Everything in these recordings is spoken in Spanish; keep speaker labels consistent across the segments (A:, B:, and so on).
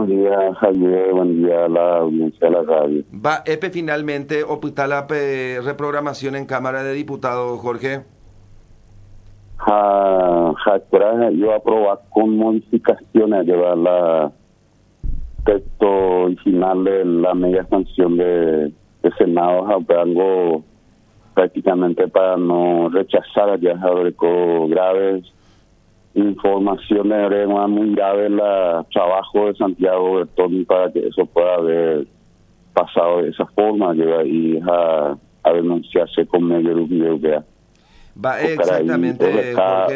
A: Buenos días, Javier. Buen día a la audiencia de la radio.
B: Va, EPE finalmente opta la reprogramación en Cámara de Diputados, Jorge.
A: Yo aprobar con modificaciones llevar la texto original de la media sanción de Senado algo prácticamente para no rechazar ya sobre graves informaciones muy grave el trabajo de Santiago Bertoni para que eso pueda haber pasado de esa forma y a denunciarse con medio europea.
B: Va, exactamente,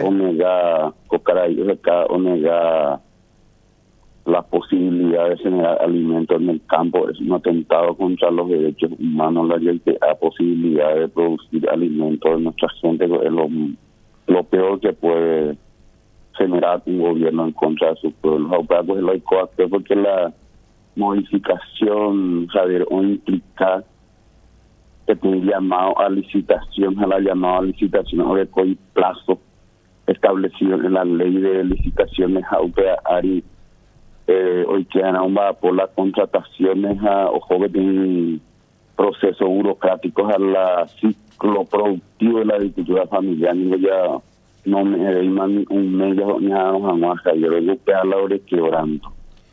A: Omega la posibilidad de generar alimentos en el campo es un atentado contra los derechos humanos, la posibilidad de producir alimentos de nuestra gente es lo peor que puede generar un gobierno en contra de sus pueblos. Pues lo hay porque la modificación, Javier, o implica que un llamado a licitación, ahora hay plazo establecido en la ley de licitaciones hoy quedan aún por las contrataciones ojo que tienen procesos burocráticos a la ciclo productivo de la agricultura familiar. Ya no me diman un medio ni a yo le que a la hora que orando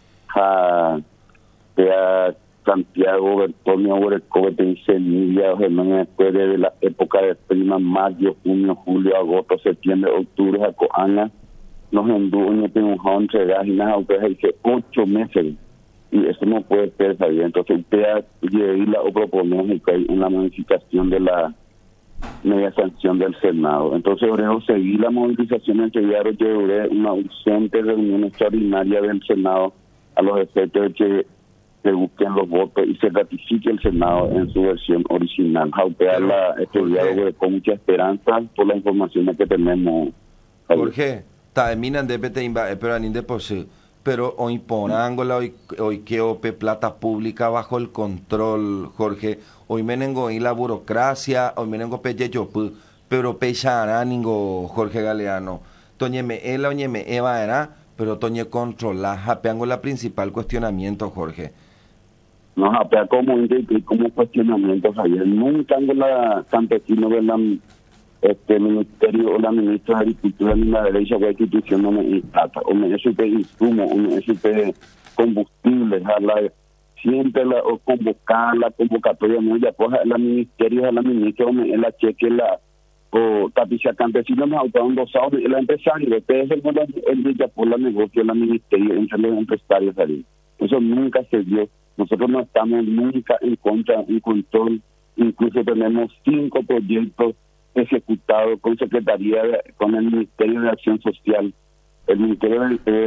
A: Santiago Bertonio Oreco te dice Nidia después de la época de prima, mayo, junio, julio, agosto, septiembre, octubre, Jacoana nos enduñe tengo un entregar y nada ustedes dice 8 meses y eso no puede ser sabido. Entonces usted lleva o proponemos que hay una modificación de la media sanción del Senado. Entonces, oremos seguir la movilización entre una urgente reunión extraordinaria del Senado a los efectos de que se busquen los votos y se ratifique el Senado en su versión original. Este diálogo con mucha esperanza por las informaciones que tenemos.
B: Jorge, terminan de pero de posee. Pero hoy ponándola, hoy que ope plata pública bajo el control, Jorge. Hoy menengo y la burocracia, hoy menengo peyeyopu, pero pechará ningo Jorge Galeano. Toñeme ela, oñeme eva era, pero toñe controla, japeango la principal cuestionamiento, Jorge.
A: No, japea como cuestionamiento, Javier. Nunca ando la campesino de la ministerio o la ministra de Agricultura ni la derecha o institución no me trata o me supe insumo o me supe combustible siempre o convocar la convocatoria no ya pues la ministerio a la ministra o me la cheque la o tapicia campesino me auto dosado el empresario ustedes el ya por la negocio la ministerio entre los empresarios ahí. Eso nunca se dio. Nosotros no estamos nunca en contra en control, incluso tenemos 5 proyectos ejecutado con con el Ministerio de Acción Social, el Ministerio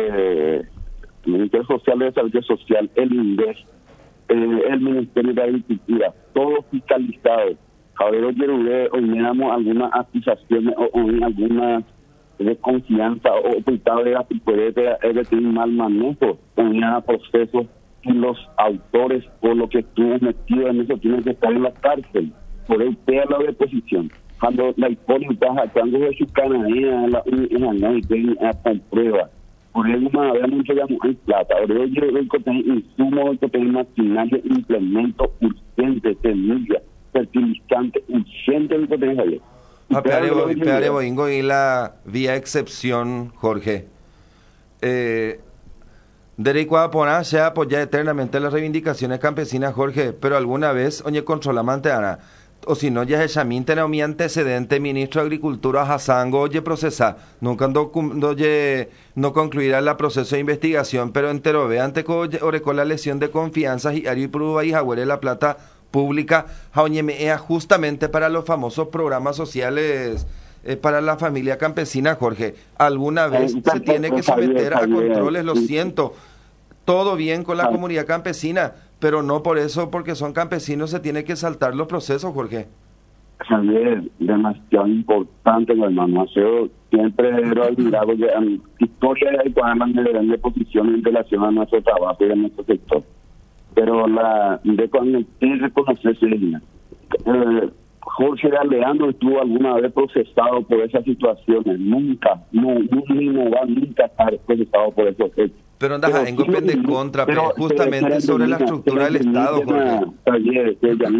A: Social de Desarrollo Social, el INDES, el Ministerio de Agricultura, todo fiscalizado. Javier Yerubé, hoy miramos algunas acusaciones o algunas desconfianza o ocultado de de mal manejo, tenía procesos y los autores o lo que estuvo metido en eso tienen que estar en la cárcel. Por el a la deposición. Cuando la hipócrita cuando de su canadía la no y comprueba por eso más había mucho ya hay plata ahora yo que tener insumos que tener maquinaria implementos urgentes semillas fertilizantes urgentes que tener ahí
B: Boingo y la vía excepción Jorge Derecho a poner se apoya eternamente las reivindicaciones campesinas Jorge pero alguna vez oye controlamante Ana o si no ya es mi antecedente ministro de Agricultura Hasango oye procesa nunca no concluirá el proceso de investigación pero entero ve ante orecó la lesión de confianza y ari prueba y jaguere la plata pública jaoñeme justamente para los famosos programas sociales para la familia campesina Jorge alguna vez se tiene que someter a controles lo siento todo bien con la comunidad campesina pero no por eso, porque son campesinos, se tiene que saltar los procesos, Jorge.
A: Javier, demasiado importante, hermano. Siempre he admirado que historia de Ecuador de posición en relación a nuestro trabajo y a nuestro sector. Pero de reconocerse, Jorge Galeano estuvo alguna vez procesado por esas situaciones. Nunca va nunca estar procesado por esos hechos.
B: Pero andas en de contra, pero justamente sobre la estructura del Estado, Jorge.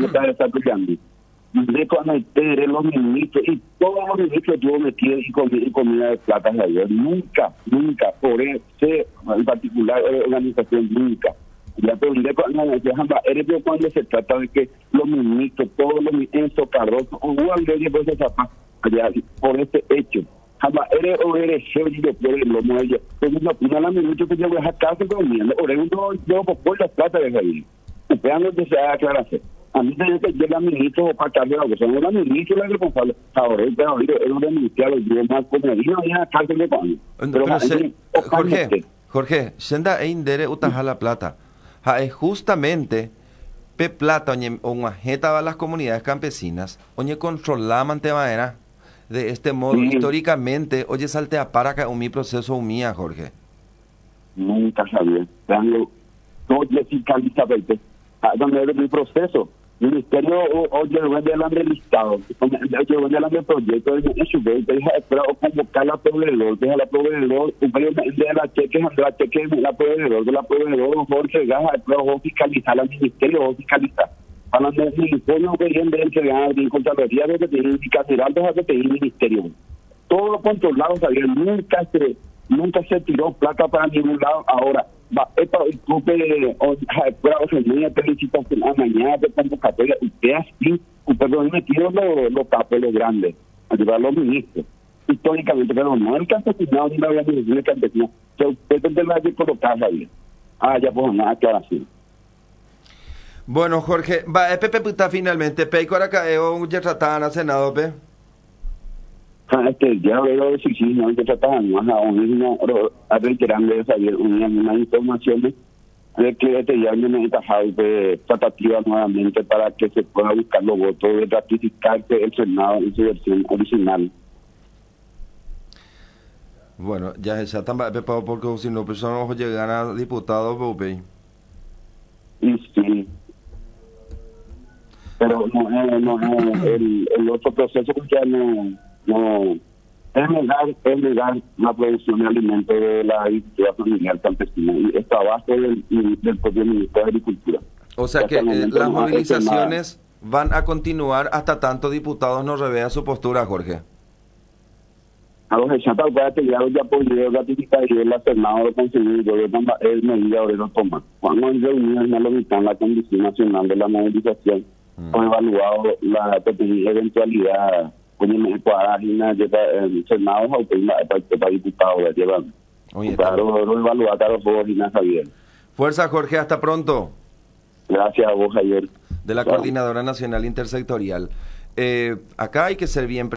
A: De cometer los ministros y todos los ministros estuvo metidos y comida de plata de ayer. Nunca, por ese en particular organización, nunca. Ya te diré cuando se trata de que los ministros, todos los ministros, Cardoso, o Gualderia, por ese zapá, por este hecho. Jamás eres yo por el lomo de ella. Entonces, no la ministra que yo voy a casa comiendo, o yo por la plata de ahí. Esperando que se haga aclaración. A mí tenía que llegar ministro para cambiar la cosa. No la ministra la responsable. Ahora, es un administrador, yo más comedido y a la cárcel de cuando.
B: Pero Jorge, senda e indere utaja la plata. Es justamente pe plata o majeta a las comunidades campesinas, oye controlaban manera de este modo. Sí. Históricamente, oye saltea para que mi proceso humía, Jorge.
A: Nunca sabía. Todo fiscaliza donde era mi proceso. Ministerio oye vende la listado, oye vende la proyecto de su vez, o convocar la proveedor, deja la proveedor, un periodo de la cheque la proveedor, Jorge Gaja, o fiscalizar al ministerio, o fiscalizar. Hablando del informe que viene de entregar de Contraloría de que te indica Geraldo que te ministerio. Todo controlado, sabía, nunca se tiró plata para ningún lado. Ahora esta felicitación a mañana de convocatoria, usted metido los papeles grandes, a llevar a los ministros, históricamente, pero no el campesinado ni la organización campesina, que usted tendrá que colocar ahí. Ya pues nada, aclaración.
B: Bueno, Jorge, Pepe puta finalmente, Peico Aracao, ya trataban a Senado, Pe.
A: Ya veo de sí, no hay que tratar más aún a reiterarle una información de que ya viene encajado de tratativa nuevamente para que se pueda buscar los votos de ratificar que el Senado en su versión original.
B: Bueno, ya están preparados porque si no personas llegan a diputados, Pepe.
A: Y sí. Pero el otro proceso que ya no es negar la producción de alimentos de la agricultura familiar campesina y está abajo del propio Ministerio de Agricultura.
B: O sea que las movilizaciones van a continuar hasta tanto diputados no revean su postura, Jorge.
A: A los echados ya podido ratificar y el Senado lo conseguido es medida de lo toma. Cuando en reunión en la Comisión Nacional de la Movilización han evaluado la eventualidad el Senado para diputados la llevan. Claro, lo evalúa Carlos Borges Javier.
B: Fuerza, Jorge, hasta pronto.
A: Gracias a vos, Javier.
B: De la Coordinadora Nacional Intersectorial. Acá hay que ser bien